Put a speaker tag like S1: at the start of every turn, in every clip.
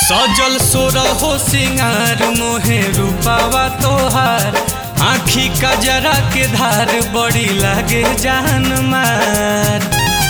S1: सजल सोरहो सिंगार मोहे रूपावा तोहार, आँखी कजरा के धार बड़ी लागे जान मार।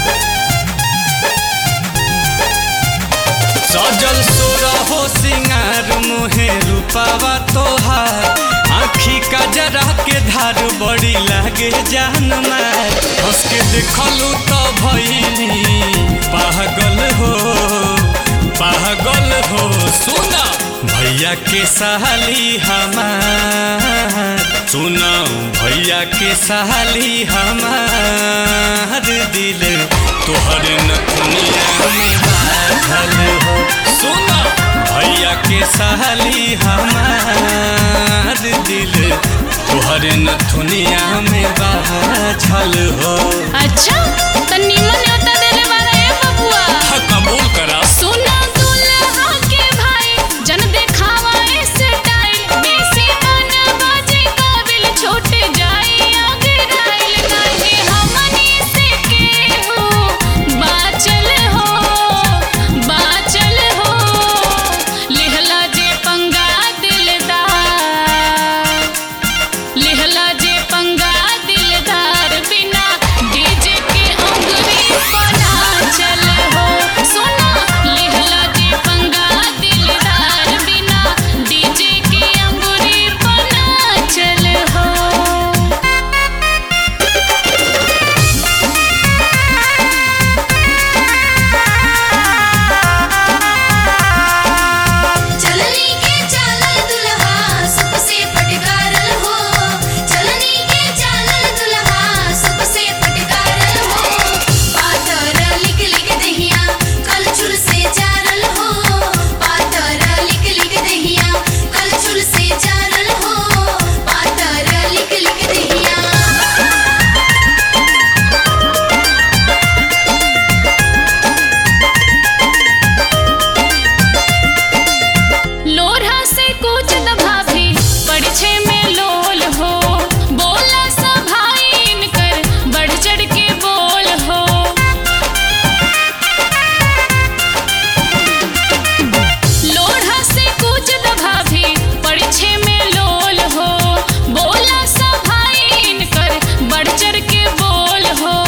S1: सजल सोरहो सिंगार मोहे रूपावा तोहार, आँखी कजरा के धार बड़ी लागे जान मार। हंस के देखलू तो भइली पागल हो पागल हो। सुना भैया के साली हमार, सुना भैया के साली हमार, दिल तोहर नथुनिया में बाझल हो। सुना भैया के साली हमार, दिल तोहर नथुनिया में बाझल हो।
S2: अच्छा तो निमन न्योता देले बारा ए बबुआ।
S1: हाँ, कबूल करा।
S2: सुना दुल्हा के भाई जन देखावा ऐसे टाइल, बेसी मन बाजे काबिल छूट जाई आगे राइल। नहीं हमनी से के हो बाचल हो बाचल हो, लिहला जे पंगा दिलदार, लिहला जे पंगा दिलदार, बिना डीजे के अंगुरी बना चल हो। सुना लिहला जे पंगा दिलदार, बिना डीजे के अंगुरी बना चल हो।
S3: चलनी के चालल दुल्हा सबसे फटकारल हो, चलनी के चालल दुल्हा सबसे फटकारल हो। पातर लिख लिख दहिया कलचुल से चारल हो, पातर लिख लिख दहिया कलचुल से चारल हो, पातर लिख लिख दहिया।
S2: लोरहा से कूचत भाभी परिछे में लोल हो, बोला सा भाई इनकर बढ़ चढ़ के बोल हो। लोरहा से कूचत भाभी परिछे में लोल हो, बोला सा भाई इनकर बढ़ चढ़ के बोल हो।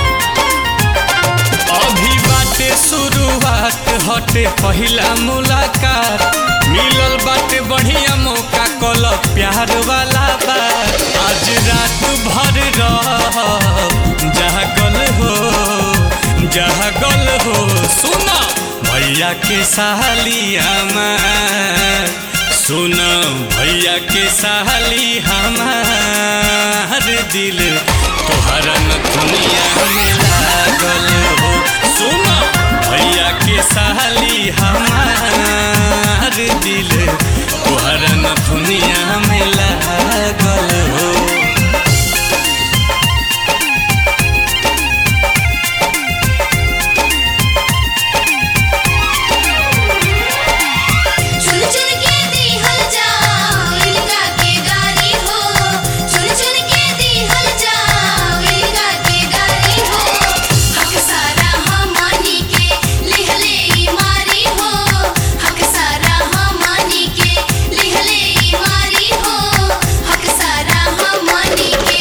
S1: अभी बाटे शुरुआत हटे पहिला मुलाकात, मिलल बाटे बढ़िया मौका कल प्यार वाला बात। आज रात भर रह जागल हो जागल हो। सुना भैया के साली हमार, सुना भैया के साली हमार, दिल तोहरा नथुनिया में लागल हो। सुना भैया के साली हमार, दिल तोहरा नथुनिया में लागल हो।
S3: चुन चुन के दिहल जाओ इनका के गारी हो, चुन चुन के दिहल जाओ इनका के गारी हो। हक सारा हमनी के लिहले ई मारी हो, हक सारा हमनी के लिहले ई मारी हो, हक सारा हमनी के।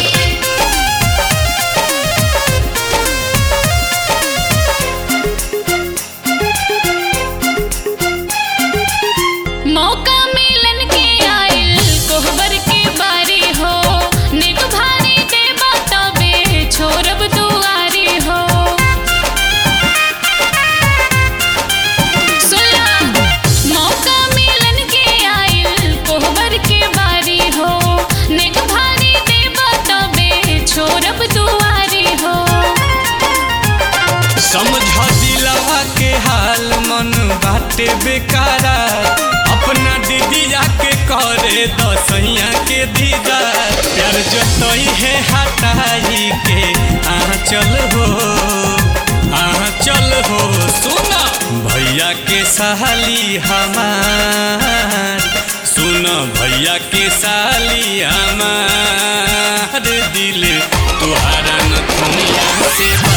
S2: मौका मिलन के आइल कोहबर के बारी हो, निक भारी देबा तबे छोड़ब दुआरी हो। सुना मौका मिलन के आइल कोहबर के बारी हो, निक भारी देबा तबे छोड़ब दुआरी हो।
S1: समझ दिलवा के हाल मन बाटे बेकरार, अपना दीदिया के करे दसैया के दीदार। प्यार जतई है हटाई के आँचल हो आँचल हो। सुना भैया के साली हमार, सुना भैया के साली हमार, दिल तोहरा नथुनिया से